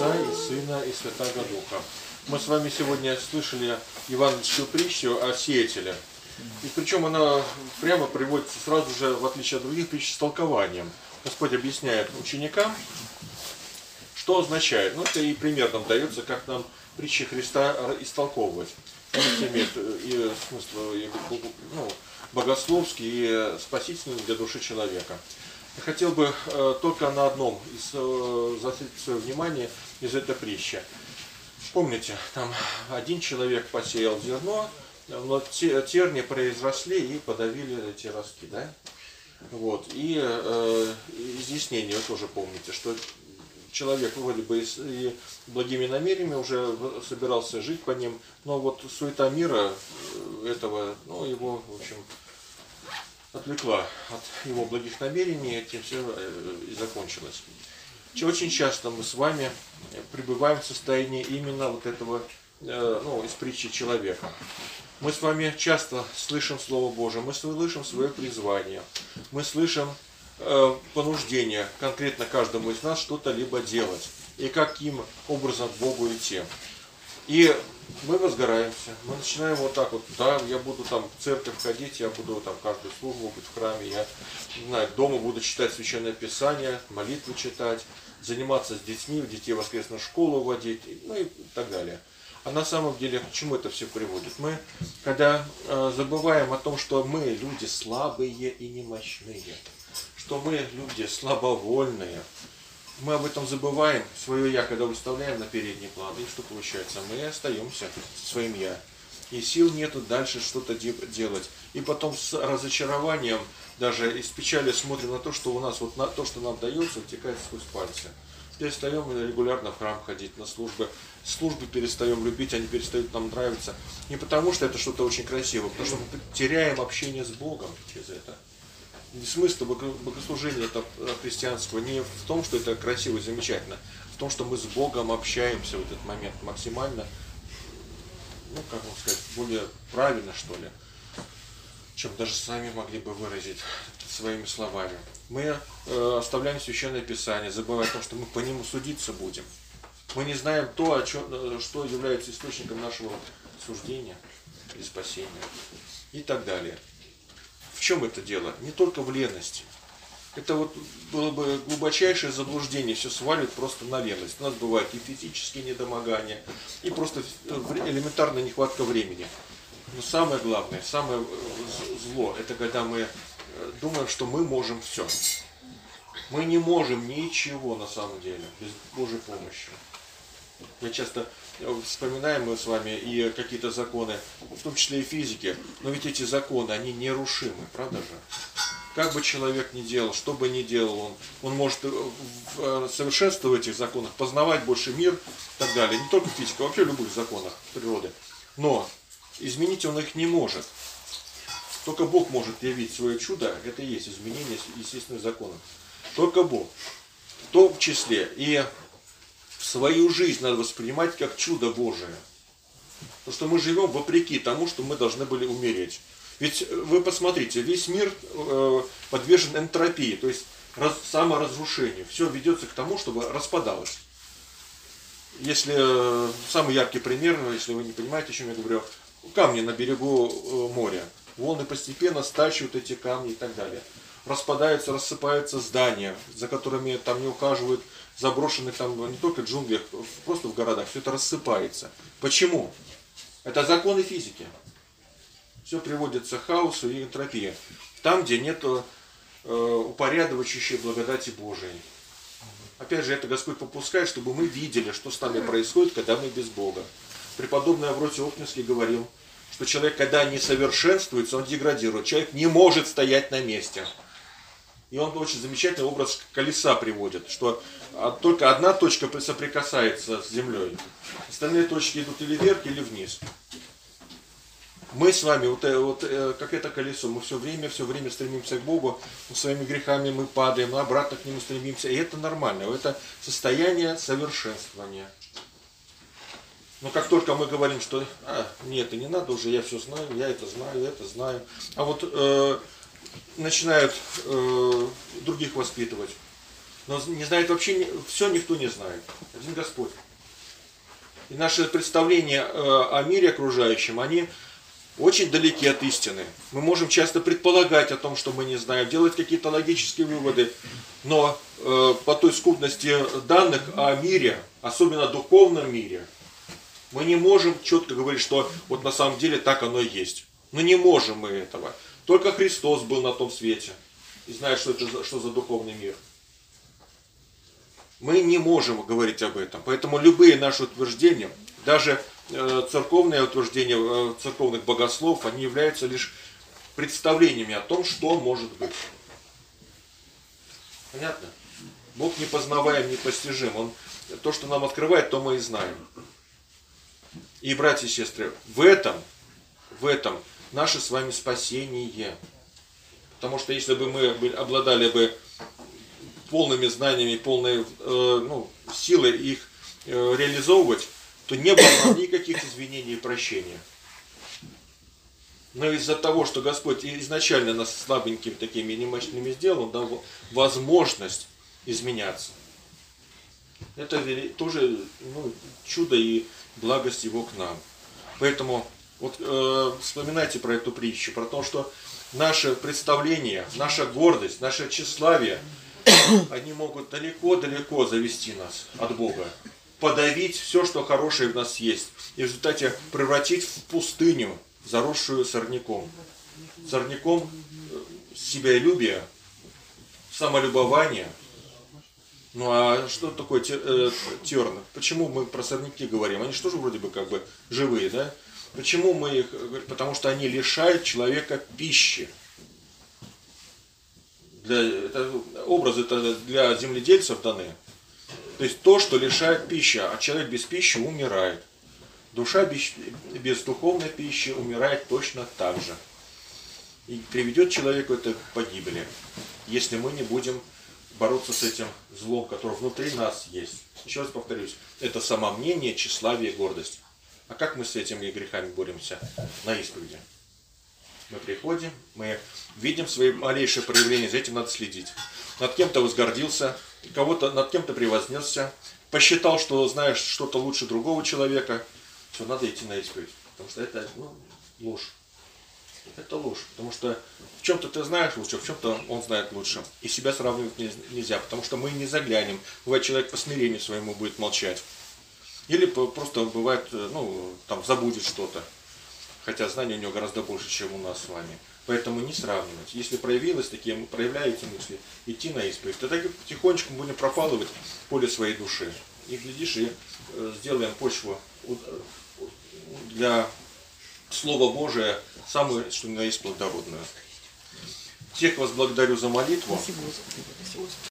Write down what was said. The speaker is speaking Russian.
Отца и Сына и Святаго Духа. Мы с вами сегодня слышали евангельскую притчу о сеятеле. И причем она прямо приводится сразу же, в отличие от других притч, с толкованием. Господь объясняет ученикам, что означает. Ну, это и пример нам дается, как нам притчи Христа истолковывать. Это имеет и смысл и, богословский, и спасительный для души человека. Я хотел бы только на одном заострить свое внимание из этой притчи. Помните, там один человек посеял зерно, но терни произросли и подавили эти ростки, да? Вот. И изъяснение вы тоже помните, что человек вроде бы и благими намерениями уже собирался жить по ним, но вот суета мира этого, его, в общем, отвлекла от его благих намерений, этим все и закончилось. Очень часто мы с вами пребываем в состоянии именно вот этого, из притчи человека. Мы с вами часто слышим Слово Божие, мы слышим свое призвание, мы слышим понуждение конкретно каждому из нас что-то либо делать и каким образом к Богу идти. И мы возгораемся, мы начинаем вот так вот, да, я буду там в церковь ходить, я буду там каждую службу быть в храме, я, не знаю, дома буду читать Священное Писание, молитвы читать, заниматься с детьми, детей в воскресную школу водить, и так далее. А на самом деле, к чему это все приводит? Мы, когда забываем о том, что мы люди слабые и немощные, что мы люди слабовольные, мы об этом забываем, свое «я», когда выставляем на передний план, и что получается? Мы остаемся со своим «я». И сил нету дальше что-то делать. И потом с разочарованием, даже и с печалью смотрим на то, что у нас, вот на то, что нам дается, утекает сквозь пальцы. Перестаем регулярно в храм ходить, на службы. Службы перестаем любить, они перестают нам нравиться. Не потому, что это что-то очень красивое, потому что мы теряем общение с Богом через это. Смысл богослужения это христианского не в том, что это красиво и замечательно, а в том, что мы с Богом общаемся в этот момент максимально, как вам сказать, более правильно, что ли, чем даже сами могли бы выразить своими словами. Мы оставляем Священное Писание, забывая о том, что мы по нему судиться будем. Мы не знаем то, что является источником нашего суждения или спасения и так далее. В чем это дело? Не только в лености. Это вот было бы глубочайшее заблуждение, все сваливать просто на леность. У нас бывают и физические недомогания, и просто элементарная нехватка времени. Но самое главное, самое зло, это когда мы думаем, что мы можем все. Мы не можем ничего на самом деле, без Божьей помощи. Я часто вспоминаем мы с вами и какие-то законы, в том числе и физики, но ведь эти законы, они нерушимы, правда же? Как бы человек ни делал, что бы ни делал, он может совершенствовать в этих законах, познавать больше мир и так далее. Не только физика, вообще в любых законах природы. Но изменить он их не может. Только Бог может явить свое чудо, это и есть изменение естественных законов. Только Бог. В том числе и свою жизнь надо воспринимать как чудо Божие. Потому что мы живем вопреки тому, что мы должны были умереть. Ведь вы посмотрите, весь мир подвержен энтропии, то есть саморазрушению. Все ведется к тому, чтобы распадалось. Если самый яркий пример, если вы не понимаете, о чем я говорю, камни на берегу моря. Волны постепенно стачивают эти камни и так далее. Распадаются, рассыпаются здания, за которыми там не ухаживают, заброшенных там не только в джунглях, просто в городах. Все это рассыпается. Почему? Это законы физики. Все приводится к хаосу и энтропии. Там, где нет упорядочивающей благодати Божией. Опять же, это Господь попускает, чтобы мы видели, что с нами происходит, когда мы без Бога. Преподобный Авротий Оптинский говорил, что человек, когда не совершенствуется, он деградирует. Человек не может стоять на месте. И он очень замечательный образ колеса приводит, что только одна точка соприкасается с землей. Остальные точки идут или вверх, или вниз. Мы с вами, как это колесо, мы все время стремимся к Богу, своими грехами мы падаем, обратно к Нему стремимся. И это нормально, это состояние совершенствования. Но как только мы говорим, что нет, и не надо уже, я все знаю, я это знаю. А вот начинают других воспитывать. Но не знает вообще, все никто не знает. Один Господь. И наши представления о мире окружающем, они очень далеки от истины. Мы можем часто предполагать о том, что мы не знаем, делать какие-то логические выводы, но по той скудности данных о мире, особенно о духовном мире, мы не можем четко говорить, что вот на самом деле так оно и есть. Но не можем мы этого. Только Христос был на том свете и знает, что это что за духовный мир. Мы не можем говорить об этом. Поэтому любые наши утверждения, даже церковные утверждения церковных богословов, они являются лишь представлениями о том, что может быть. Понятно? Бог непознаваем, непостижим. Он, то, что нам открывает, то мы и знаем. И, братья и сестры, в этом наше с вами спасение. Потому что если бы мы обладали бы полными знаниями, полной силой их реализовывать, то не было нам никаких извинений и прощения. Но из-за того, что Господь изначально нас слабенькими такими немощными сделал, Он дал возможность изменяться. Это тоже чудо и благость Его к нам. Поэтому вот вспоминайте про эту притчу, про то, что наше представление, наша гордость, наше тщеславие, они могут далеко-далеко завести нас от Бога, подавить все, что хорошее в нас есть, и в результате превратить в пустыню, заросшую сорняком. Сорняком себялюбия, самолюбования. Ну а что такое терн? Почему мы про сорняки говорим? Они же тоже вроде бы как бы живые, да? Почему мы их говорим? Потому что они лишают человека пищи. Образы это для земледельцев даны. То есть то, что лишает пищи, а человек без пищи умирает. Душа без духовной пищи умирает точно так же. И приведет человеку это к погибели, если мы не будем бороться с этим злом, которое внутри нас есть. Еще раз повторюсь, это самомнение, тщеславие, гордость. А как мы с этими грехами боремся? На исповеди. Мы приходим, мы видим свои малейшие проявления, за этим надо следить. Над кем-то возгордился, над кем-то превознесся, посчитал, что знаешь что-то лучше другого человека. Все, надо идти на исповедь. Потому что это ложь. Это ложь. Потому что в чем-то ты знаешь лучше, в чем-то он знает лучше. И себя сравнивать нельзя, потому что мы не заглянем. Бывает, человек по смирению своему будет молчать. Или просто бывает, забудет что-то. Хотя знаний у него гораздо больше, чем у нас с вами. Поэтому не сравнивать. Если проявляете мысли, идти на исповедь, тогда потихонечку будем пропалывать поле своей души. И глядишь, и сделаем почву для Слова Божия самую, что ни на есть, плодородную. Всех вас благодарю за молитву.